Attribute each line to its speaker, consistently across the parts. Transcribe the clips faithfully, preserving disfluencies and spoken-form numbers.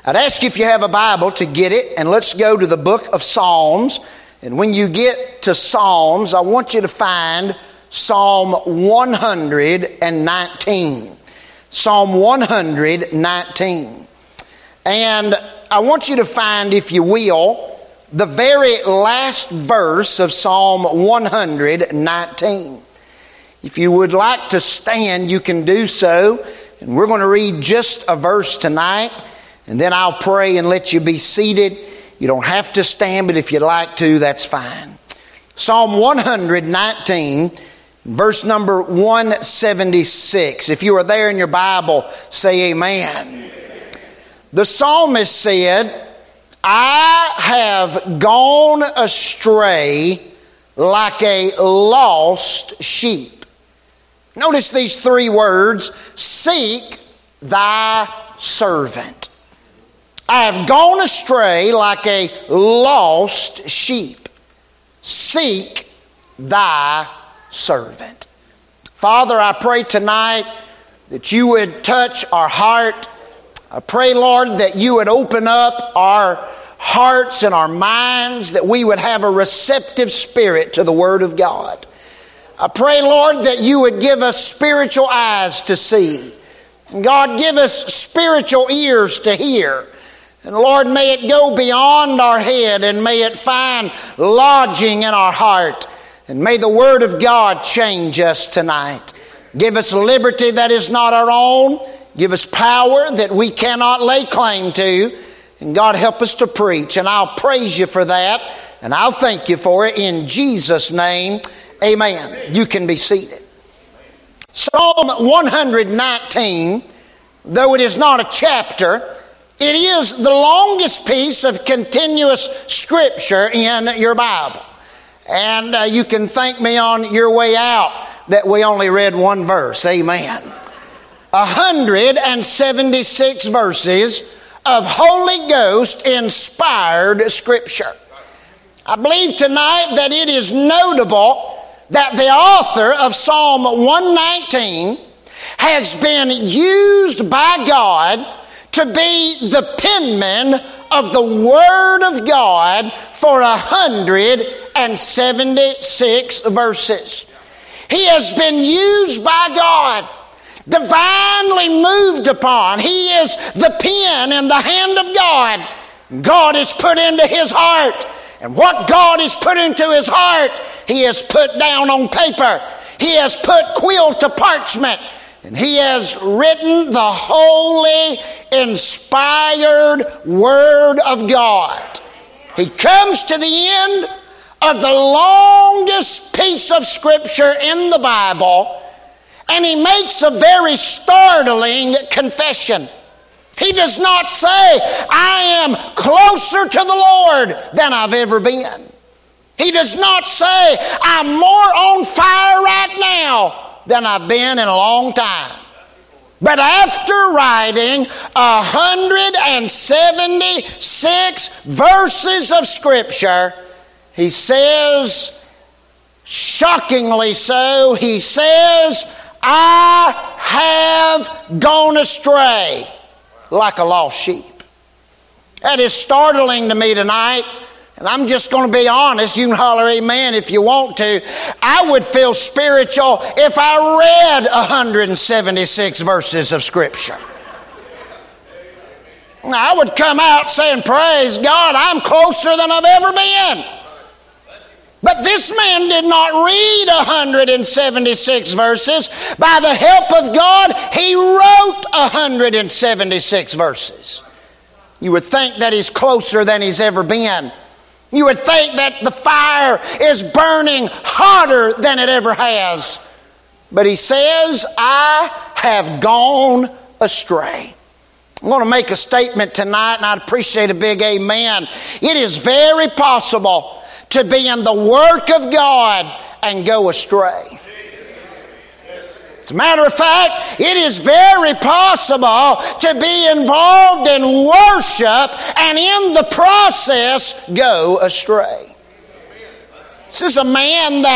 Speaker 1: I'd ask you if you have a Bible to get it, and let's go to the book of Psalms. And when you get to Psalms, I want you to find Psalm one nineteen. Psalm one nineteen. And I want you to find, if you will, the very last verse of Psalm one nineteen. If you would like to stand, you can do so. And we're going to read just a verse tonight, and then I'll pray and let you be seated. You don't have to stand, but if you'd like to, that's fine. Psalm one nineteen, verse number one seventy-six. If you are there in your Bible, say amen. The psalmist said, I have gone astray like a lost sheep. Notice these three words, seek thy servant. I have gone astray like a lost sheep. Seek thy servant. Father, I pray tonight that you would touch our heart. I pray, Lord, that you would open up our hearts and our minds, that we would have a receptive spirit to the Word of God. I pray, Lord, that you would give us spiritual eyes to see. And God, give us spiritual ears to hear. And Lord, may it go beyond our head and may it find lodging in our heart. And may the Word of God change us tonight. Give us liberty that is not our own. Give us power that we cannot lay claim to. And God, help us to preach. And I'll praise you for that. And I'll thank you for it in Jesus' name. Amen. You can be seated. Psalm one nineteen, though it is not a chapter, it is the longest piece of continuous scripture in your Bible. And uh, you can thank me on your way out that we only read one verse. Amen. one hundred seventy-six verses of Holy Ghost inspired scripture. I believe tonight that it is notable that the author of Psalm one nineteen has been used by God to be the penman of the Word of God for one hundred seventy-six verses. He has been used by God, divinely moved upon. He is the pen in the hand of God. God is put into his heart. And what God has put into his heart, he has put down on paper. He has put quill to parchment. And he has written the holy, inspired Word of God. He comes to the end of the longest piece of scripture in the Bible, and he makes a very startling confession. He does not say, I am closer to the Lord than I've ever been. He does not say, I'm more on fire right now than I've been in a long time. But after writing one hundred seventy-six verses of scripture, he says, shockingly so, he says, I have gone astray like a lost sheep. That is startling to me tonight. And I'm just going to be honest. You can holler amen if you want to. I would feel spiritual if I read one hundred seventy-six verses of scripture. I would come out saying, praise God, I'm closer than I've ever been. But this man did not read one hundred seventy-six verses. By the help of God, he wrote one hundred seventy-six verses. You would think that he's closer than he's ever been. You would think that the fire is burning hotter than it ever has. But he says, I have gone astray. I'm going to make a statement tonight, and I'd appreciate a big amen. It is very possible to be in the work of God and go astray. As a matter of fact, it is very possible to be involved in worship and in the process go astray. This is a man that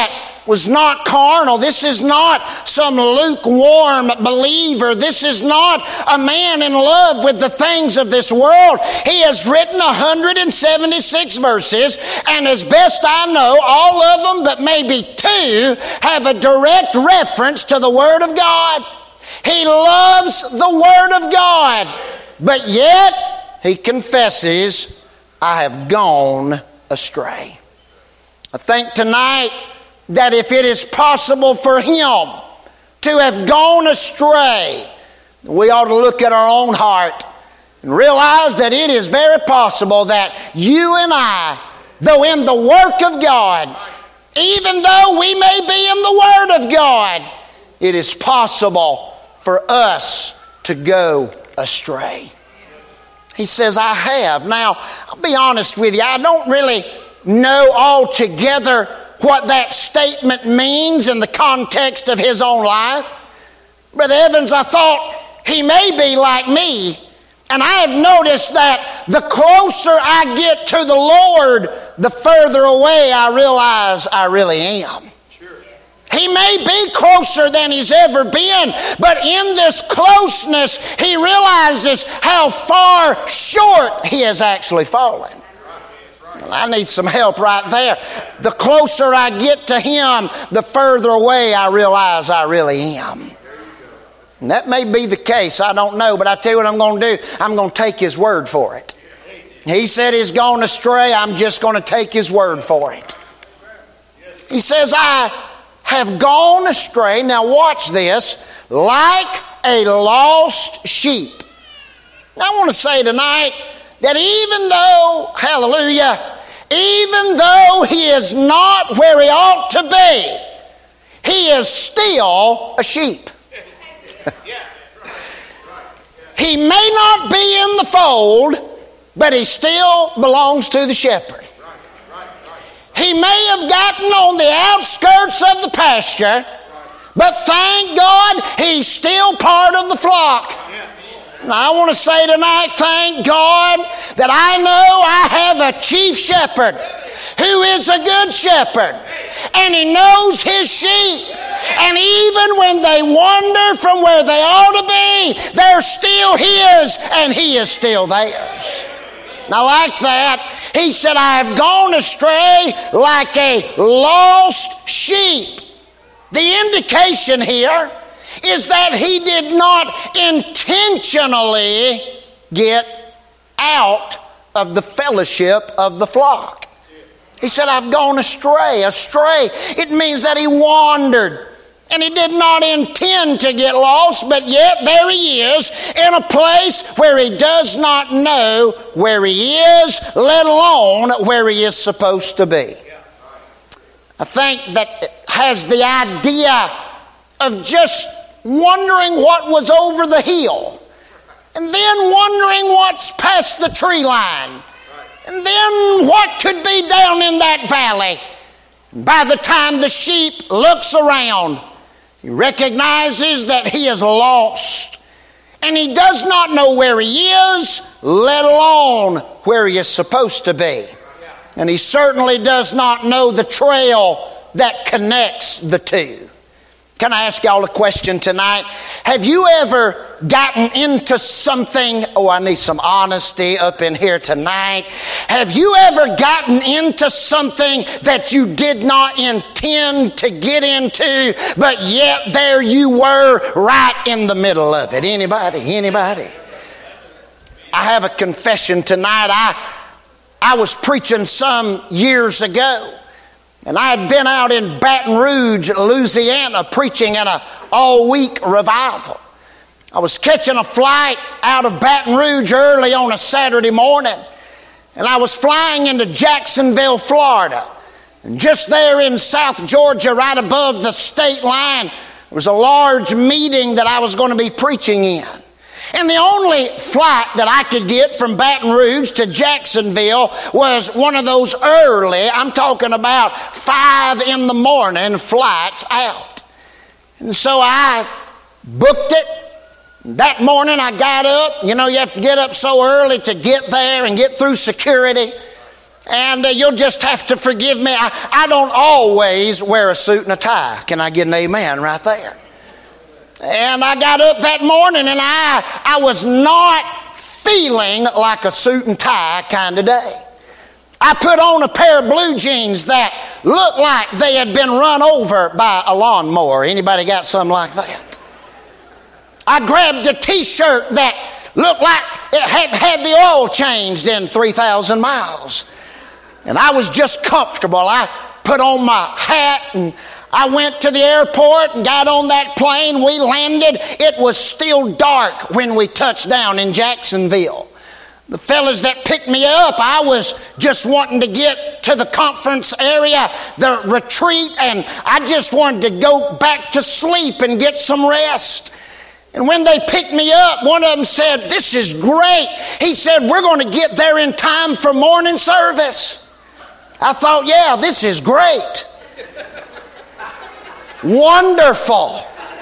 Speaker 1: was not carnal. This is not some lukewarm believer. This is not a man in love with the things of this world. He has written one hundred seventy-six verses, and as best I know, all of them but maybe two have a direct reference to the Word of God. He loves the Word of God, but yet he confesses, I have gone astray. I think tonight that if it is possible for him to have gone astray, we ought to look at our own heart and realize that it is very possible that you and I, though in the work of God, even though we may be in the Word of God, it is possible for us to go astray. He says, I have. Now, I'll be honest with you, I don't really know altogether what that statement means in the context of his own life. Brother Evans, I thought he may be like me, and I have noticed that the closer I get to the Lord, the further away I realize I really am. He may be closer than he's ever been, but in this closeness, he realizes how far short he has actually fallen. I need some help right there. The closer I get to him, the further away I realize I really am. And that may be the case, I don't know, but I tell you what I'm going to do. I'm going to take his word for it. He said he's gone astray, I'm just going to take his word for it. He says, I have gone astray, now watch this, like a lost sheep. Now I want to say tonight that even though, hallelujah, even though he is not where he ought to be, he is still a sheep. He may not be in the fold, but he still belongs to the shepherd. He may have gotten on the outskirts of the pasture, but thank God he's still part of the flock. Now, I want to say tonight, thank God that I know I have a chief shepherd who is a good shepherd, and he knows his sheep. And even when they wander from where they ought to be, they're still his, and he is still theirs. Now, like that, he said, I have gone astray like a lost sheep. The indication here is that he did not intentionally get out of the fellowship of the flock. He said, I've gone astray. Astray, it means that he wandered. And he did not intend to get lost, but yet there he is in a place where he does not know where he is, let alone where he is supposed to be. I think that has the idea of just wondering what was over the hill, and then wondering what's past the tree line, and then what could be down in that valley. By the time the sheep looks around, he recognizes that he is lost, and he does not know where he is, let alone where he is supposed to be. And he certainly does not know the trail that connects the two. Can I ask y'all a question tonight? Have you ever gotten into something? Oh, I need some honesty up in here tonight. Have you ever gotten into something that you did not intend to get into, but yet there you were right in the middle of it? Anybody? Anybody? I have a confession tonight. I, I was preaching some years ago. And I had been out in Baton Rouge, Louisiana, preaching in an all-week revival. I was catching a flight out of Baton Rouge early on a Saturday morning. And I was flying into Jacksonville, Florida. And just there in South Georgia, right above the state line, there was a large meeting that I was going to be preaching in. And the only flight that I could get from Baton Rouge to Jacksonville was one of those early, I'm talking about five in the morning flights out. And so I booked it. That morning I got up. You know, you have to get up so early to get there and get through security. And uh, you'll just have to forgive me. I, I don't always wear a suit and a tie. Can I get an amen right there? And I got up that morning and I, I was not feeling like a suit and tie kind of day. I put on a pair of blue jeans that looked like they had been run over by a lawnmower. Anybody got something like that? I grabbed a t-shirt that looked like it had had the oil changed in three thousand miles. And I was just comfortable. I put on my hat and I went to the airport and got on that plane. We landed. It was still dark when we touched down in Jacksonville. The fellas that picked me up, I was just wanting to get to the conference area, the retreat, and I just wanted to go back to sleep and get some rest. And when they picked me up, one of them said, "This is great." He said, "We're going to get there in time for morning service." I thought, yeah, this is great. Wonderful.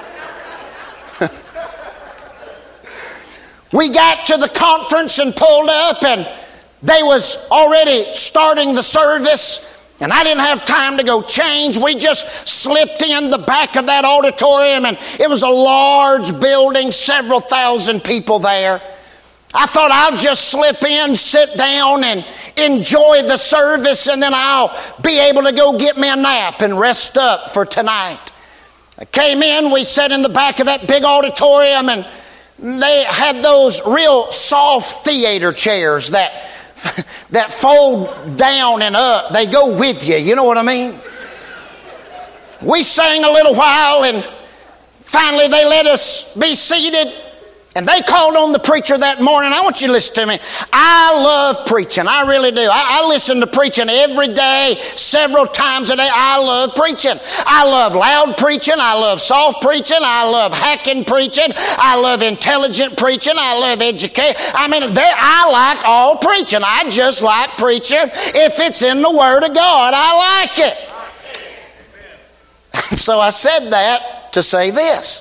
Speaker 1: We got to the conference and pulled up, and they was already starting the service, and I didn't have time to go change. We just slipped in the back of that auditorium, and it was a large building, several thousand people there. I thought I'll just slip in, sit down, and enjoy the service, and then I'll be able to go get me a nap and rest up for tonight. I came in, we sat in the back of that big auditorium, and they had those real soft theater chairs that, that fold down and up. They go with you, you know what I mean? We sang a little while, and finally they let us be seated. And they called on the preacher that morning. I want you to listen to me. I love preaching. I really do. I, I listen to preaching every day, several times a day. I love preaching. I love loud preaching. I love soft preaching. I love hacking preaching. I love intelligent preaching. I love education. I mean, there, I like all preaching. I just like preaching. If it's in the Word of God, I like it. So I said that to say this.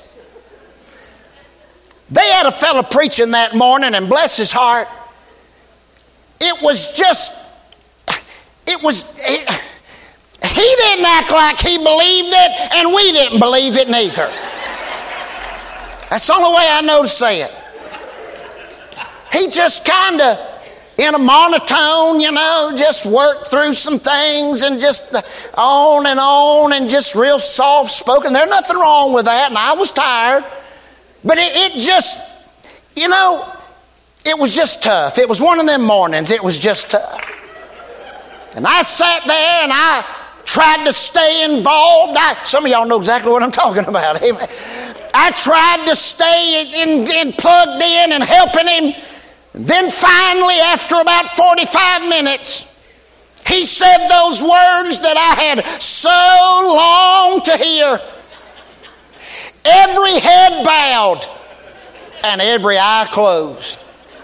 Speaker 1: They had a fellow preaching that morning, and bless his heart, it was just, it was, it, he didn't act like he believed it, and we didn't believe it neither. That's the only way I know to say it. He just kind of, in a monotone, you know, just worked through some things and just on and on and just real soft spoken. There's nothing wrong with that, and I was tired. But it, it just, you know, it was just tough. It was one of them mornings. It was just tough. And I sat there and I tried to stay involved. I, some of y'all know exactly what I'm talking about. Amen. I tried to stay in, in, in plugged in and helping him. And then finally, after about forty-five minutes, he said those words that I had so longed to hear. Every head bowed and every eye closed.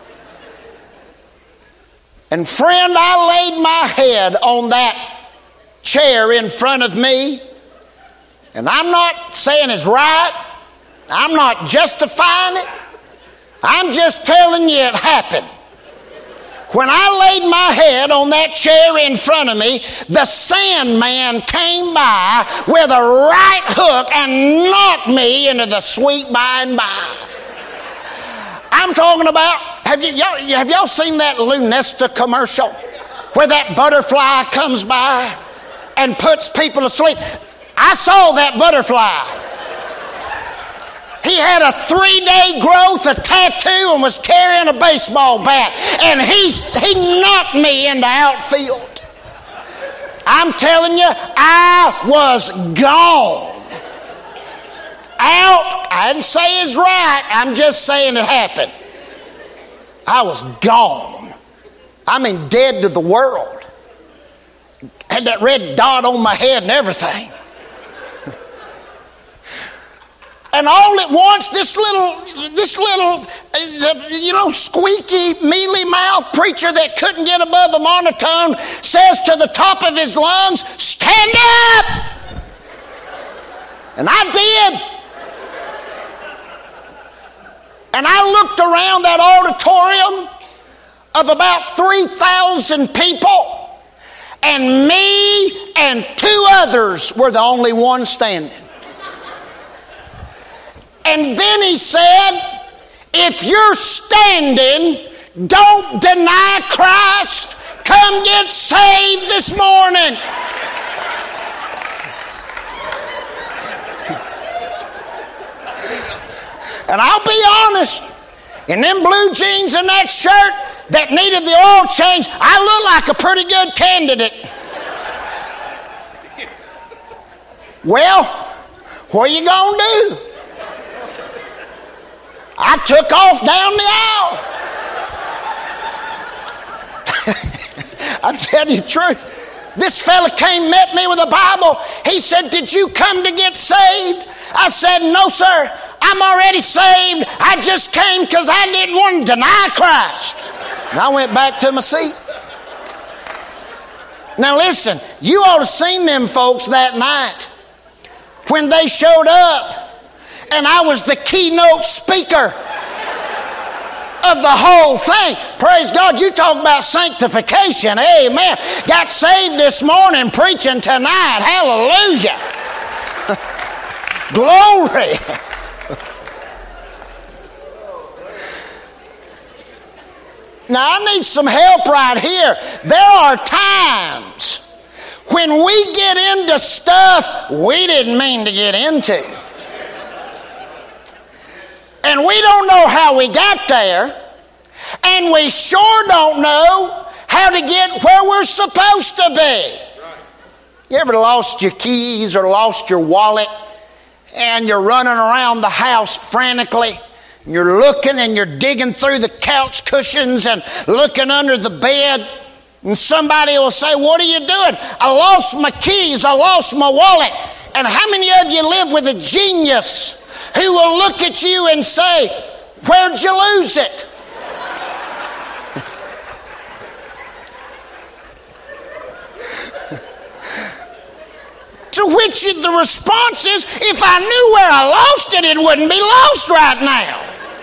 Speaker 1: And friend, I laid my head on that chair in front of me. And I'm not saying it's right. I'm not justifying it. I'm just telling you it happened. When I laid my head on that chair in front of me, the Sandman came by with a right hook and knocked me into the sweet by and by. I'm talking about, have, you, y'all, have y'all seen that Lunesta commercial where that butterfly comes by and puts people to sleep? I saw that butterfly. He had a three-day growth, a tattoo, and was carrying a baseball bat. And he, he knocked me into outfield. I'm telling you, I was gone. Out, I didn't say it's right. I'm just saying it happened. I was gone. I mean, dead to the world. Had that red dot on my head and everything. And all at once, this little, this little, uh, you know, squeaky, mealy-mouthed preacher that couldn't get above a monotone says to the top of his lungs, "Stand up!" And I did. And I looked around that auditorium of about three thousand people, and me and two others were the only ones standing. And then he said, if you're standing, don't deny Christ. Come get saved this morning. And I'll be honest, in them blue jeans and that shirt that needed the oil change, I look like a pretty good candidate. Well, what are you going to do? I took off down the aisle. I'm telling you the truth. This fella came, met me with a Bible. He said, did you come to get saved? I said, no, sir. I'm already saved. I just came because I didn't want to deny Christ. And I went back to my seat. Now listen, you ought to have seen them folks that night when they showed up and I was the keynote speaker of the whole thing. Praise God, you talk about sanctification. Amen. Got saved this morning preaching tonight. Hallelujah. Glory. Now I need some help right here. There are times when we get into stuff we didn't mean to get into. And we don't know how we got there. And we sure don't know how to get where we're supposed to be. You ever lost your keys or lost your wallet and you're running around the house frantically? You're looking and you're digging through the couch cushions and looking under the bed. And somebody will say, what are you doing? I lost my keys. I lost my wallet. And how many of you live with a genius who will look at you and say, where'd you lose it? To which the response is, if I knew where I lost it, it wouldn't be lost right now.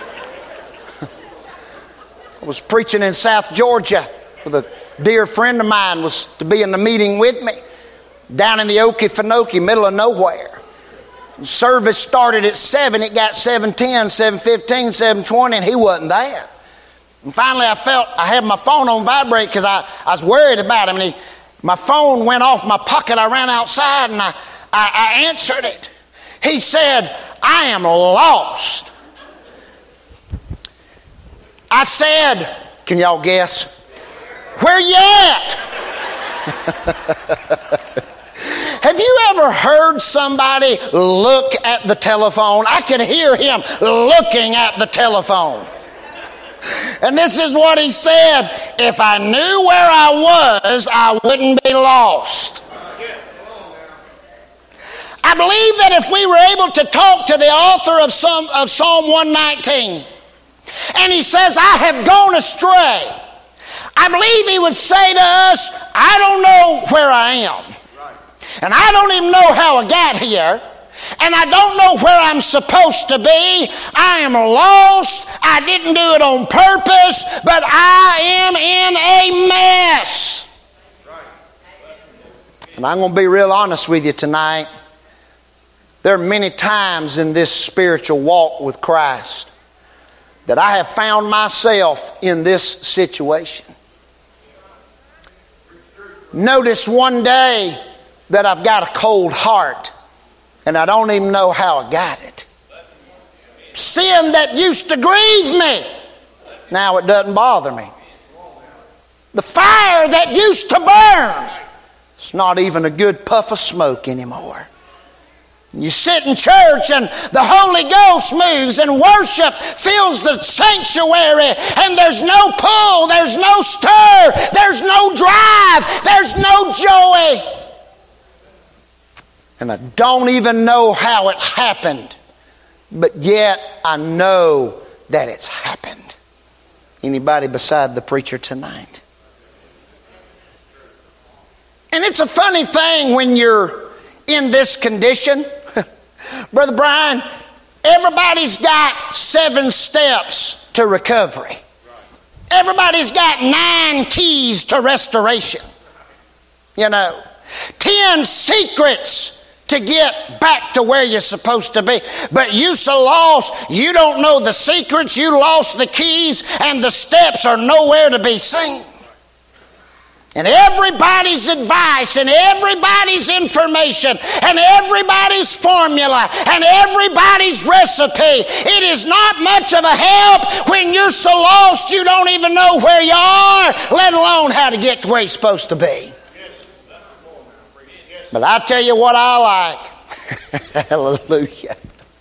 Speaker 1: I was preaching in South Georgia with a dear friend of mine was to be in the meeting with me down in the Okefenokee, middle of nowhere. Service started at seven. It got seven ten, seven fifteen, seven twenty, and he wasn't there. And finally I felt I had my phone on vibrate because I, I was worried about him. And he, my phone went off my pocket. I ran outside and I, I, I answered it. He said, I am lost. I said, can y'all guess? Where you at? Have you ever heard somebody look at the telephone? I could hear him looking at the telephone. And this is what he said, if I knew where I was, I wouldn't be lost. I believe that if we were able to talk to the author of, some, of Psalm one nineteen, and he says, I have gone astray, I believe he would say to us, I don't know where I am. And I don't even know how I got here. And I don't know where I'm supposed to be. I am lost. I didn't do it on purpose, but I am in a mess. And I'm going to be real honest with you tonight. There are many times in this spiritual walk with Christ that I have found myself in this situation. Notice one day that I've got a cold heart and I don't even know how I got it. Sin that used to grieve me, now it doesn't bother me. The fire that used to burn, it's not even a good puff of smoke anymore. You sit in church and the Holy Ghost moves and worship fills the sanctuary and there's no pull, there's no stir, there's no drive, there's no joy. And I don't even know how it happened, but yet I know that it's happened. Anybody beside the preacher tonight? And it's a funny thing when you're in this condition. Brother Brian, everybody's got seven steps to recovery. Everybody's got nine keys to restoration. you know. Ten secrets to get back to where you're supposed to be. But you so lost, you don't know the secrets, you lost the keys, and the steps are nowhere to be seen. And everybody's advice and everybody's information and everybody's formula and everybody's recipe, it is not much of a help when you're so lost you don't even know where you are, let alone how to get to where you're supposed to be. But I tell you what I like. Hallelujah.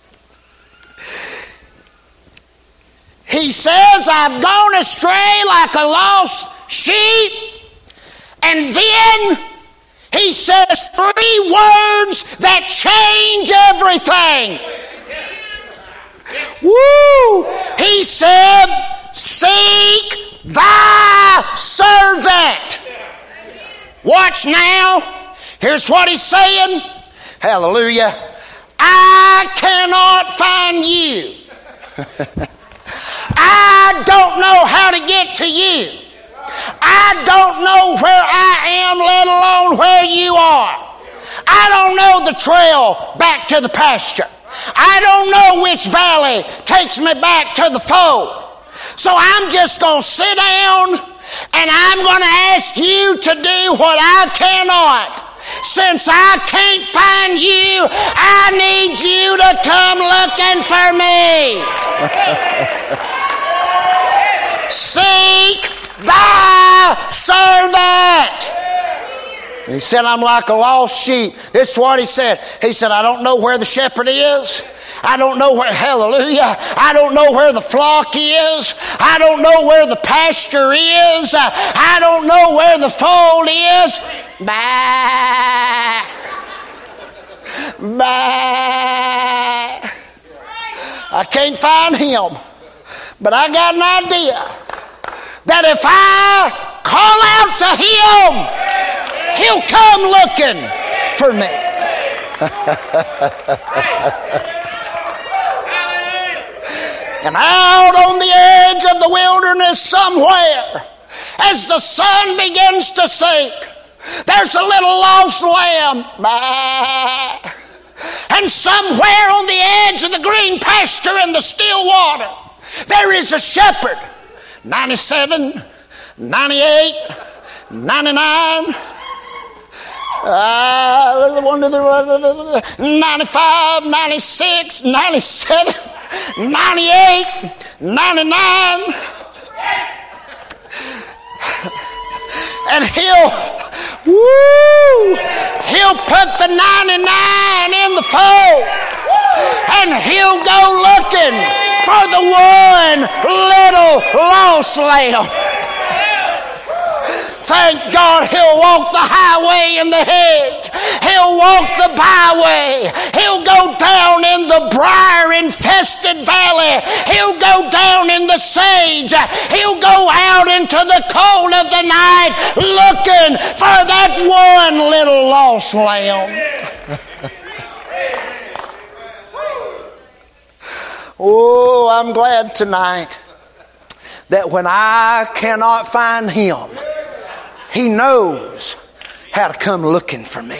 Speaker 1: He says, I've gone astray like a lost sheep. And then he says three words that change everything. Woo! He said, seek thy servant. Watch now. Here's what he's saying. Hallelujah. I cannot find you. I don't know how to get to you. I don't know where I am, let alone where you are. I don't know the trail back to the pasture. I don't know which valley takes me back to the fold. So I'm just going to sit down and I'm going to ask you to do what I cannot. Since I can't find you, I need you to come looking for me. Seek thy servant. And he said, I'm like a lost sheep. This is what he said. He said, I don't know where the shepherd is. I don't know where, hallelujah, I don't know where the flock is. I don't know where the pasture is. I don't know where the fold is. Bah. Bah. I can't find him. But I got an idea that if I call out to him, he'll come looking for me. And out on the edge of the wilderness somewhere, as the sun begins to sink, there's a little lost lamb. Bah. And somewhere on the edge of the green pasture in the still water, there is a shepherd. ninety-seven, ninety-eight, ninety-nine, uh, ninety-five, ninety-six, ninety-seven, ninety-eight, ninety-nine. And he'll, woo, he'll put the ninety-nine in the fold. And he'll go looking for the one little lost lamb. Thank God he'll walk the highway and the hedge. He'll walk the byway. He'll go down in the briar-infested valley. He'll go down in the sage. He'll go out into the cold of the night looking for that one little lost lamb. Oh, I'm glad tonight that when I cannot find him, he knows how to come looking for me.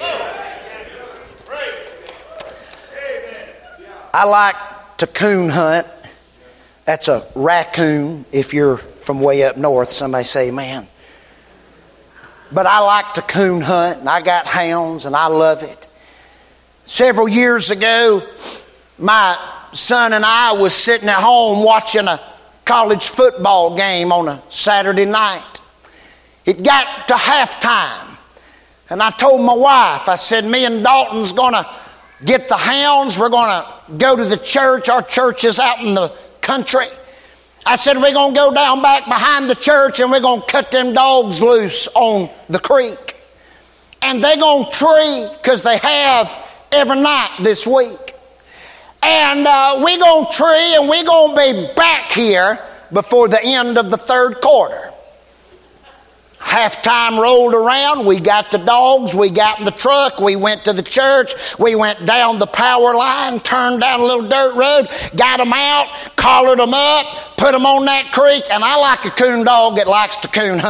Speaker 1: I like to coon hunt. That's a raccoon if you're from way up north. Somebody say, man. But I like to coon hunt, and I got hounds, and I love it. Several years ago, my son and I was sitting at home watching a college football game on a Saturday night. It got to halftime, and I told my wife, I said, me and Dalton's going to get the hounds. We're going to go to the church. Our church is out in the country. I said, we're going to go down back behind the church, and we're going to cut them dogs loose on the creek. And they're going to tree, because they have every night this week. And uh, we're going to tree, and we're going to be back here before the end of the third quarter. Halftime rolled around. We got the dogs. We got in the truck. We went to the church. We went down the power line, turned down a little dirt road, got them out, collared them up, put them on that creek. And I like a coon dog that likes to coon hunt.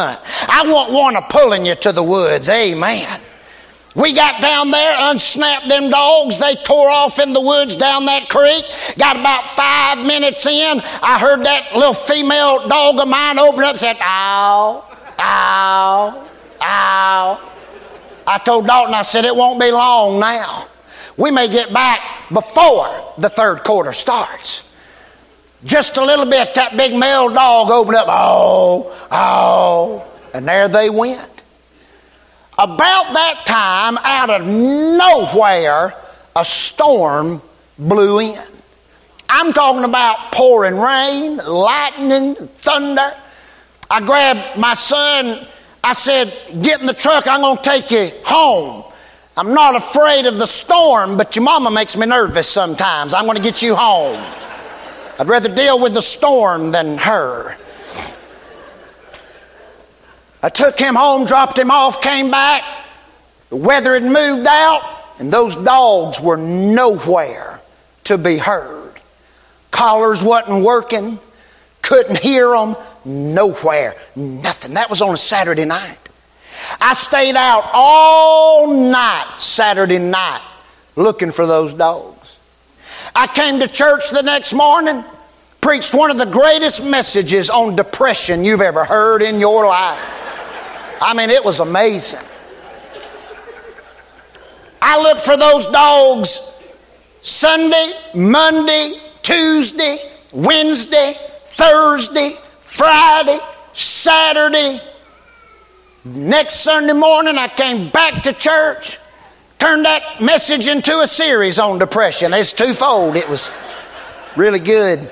Speaker 1: I want one a pulling you to the woods. Amen. We got down there, unsnapped them dogs. They tore off in the woods down that creek. Got about five minutes in. I heard that little female dog of mine open up and said, ow, ow, ow. I told Dalton, I said, it won't be long now. We may get back before the third quarter starts. Just a little bit, that big male dog opened up, oh, oh, and there they went. About that time, out of nowhere, a storm blew in. I'm talking about pouring rain, lightning, thunder. I grabbed my son. I said, get in the truck. I'm going to take you home. I'm not afraid of the storm, but your mama makes me nervous sometimes. I'm going to get you home. I'd rather deal with the storm than her. I took him home, dropped him off, came back. The weather had moved out, and those dogs were nowhere to be heard. Collars wasn't working, couldn't hear them, nowhere, nothing. That was on a Saturday night. I stayed out all night Saturday night looking for those dogs. I came to church the next morning, preached one of the greatest messages on depression you've ever heard in your life. I mean, it was amazing. I looked for those dogs Sunday, Monday, Tuesday, Wednesday, Thursday, Friday, Saturday. Next Sunday morning, I came back to church, turned that message into a series on depression. It's twofold. It was really good.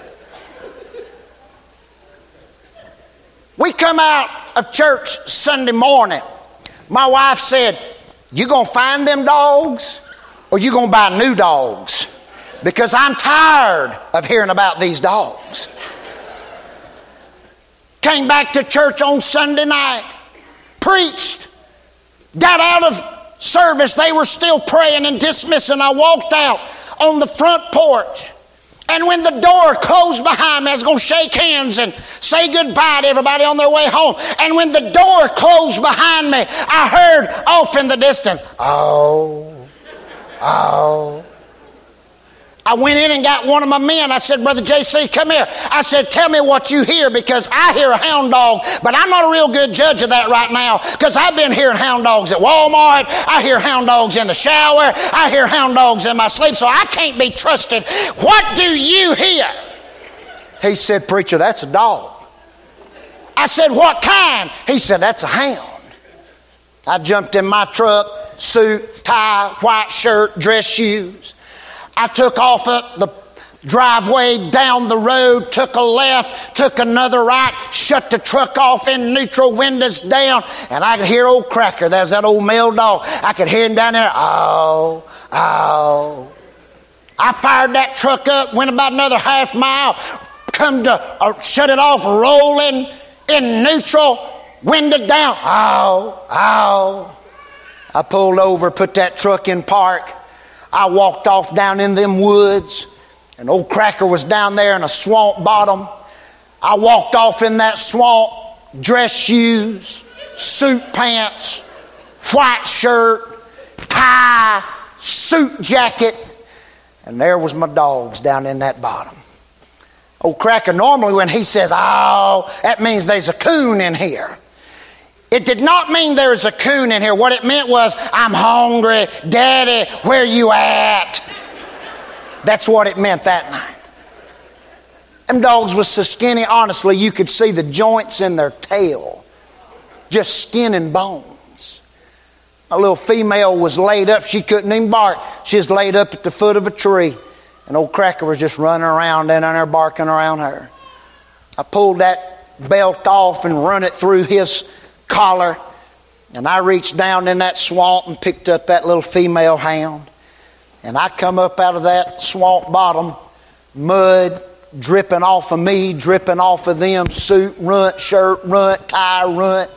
Speaker 1: We come out of church Sunday morning. My wife said, you gonna find them dogs or you gonna buy new dogs? Because I'm tired of hearing about these dogs. Came back to church on Sunday night, preached, got out of service. They were still praying and dismissing. I walked out on the front porch. And when the door closed behind me, I was going to shake hands and say goodbye to everybody on their way home. And when the door closed behind me, I heard off in the distance, oh, oh. I went in and got one of my men. I said, Brother J C, come here. I said, tell me what you hear, because I hear a hound dog, but I'm not a real good judge of that right now, because I've been hearing hound dogs at Walmart. I hear hound dogs in the shower. I hear hound dogs in my sleep, so I can't be trusted. What do you hear? He said, preacher, that's a dog. I said, what kind? He said, that's a hound. I jumped in my truck, suit, tie, white shirt, dress shoes. I took off up the driveway, down the road, took a left, took another right, shut the truck off in neutral, windows down, and I could hear old Cracker. That was that old male dog. I could hear him down there, oh, oh. I fired that truck up, went about another half mile, come to uh, shut it off, rolling in neutral, window down, oh, oh. I pulled over, put that truck in park. I walked off down in them woods, and old Cracker was down there in a swamp bottom. I walked off in that swamp, dress shoes, suit pants, white shirt, tie, suit jacket, and there was my dogs down in that bottom. Old Cracker, normally when he says, oh, that means there's a coon in here. It did not mean there's a coon in here. What it meant was, I'm hungry. Daddy, where you at? That's what it meant that night. Them dogs was so skinny, honestly, you could see the joints in their tail. Just skin and bones. A little female was laid up. She couldn't even bark. She was laid up at the foot of a tree. And old Cracker was just running around down there barking around her. I pulled that belt off and run it through his collar, and I reached down in that swamp and picked up that little female hound, and I come up out of that swamp bottom, mud dripping off of me, dripping off of them, suit, runt, shirt, runt, tie, runt.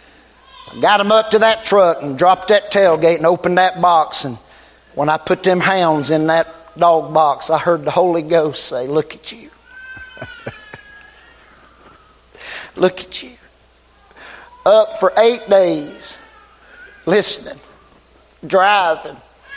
Speaker 1: I got them up to that truck and dropped that tailgate and opened that box, and when I put them hounds in that dog box, I heard the Holy Ghost say, look at you. Look at you. up for eight days, listening, driving,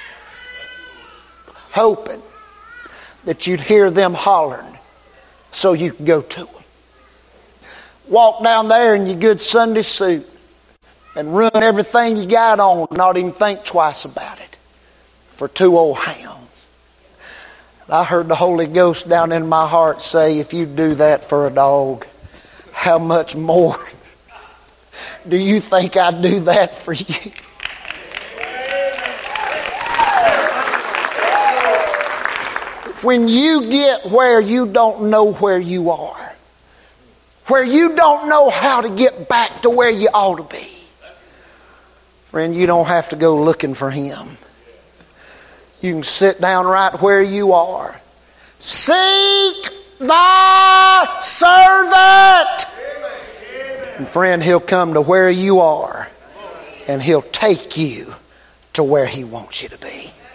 Speaker 1: hoping that you'd hear them hollering so you could go to them. Walk down there in your good Sunday suit and run everything you got on, not even think twice about it, for two old hounds. And I heard the Holy Ghost down in my heart say, if you do that for a dog, how much more do you think I'd do that for you? When you get where you don't know where you are, where you don't know how to get back to where you ought to be, friend, you don't have to go looking for Him. You can sit down right where you are. Seek thy servant. And friend, He'll come to where you are, and He'll take you to where He wants you to be.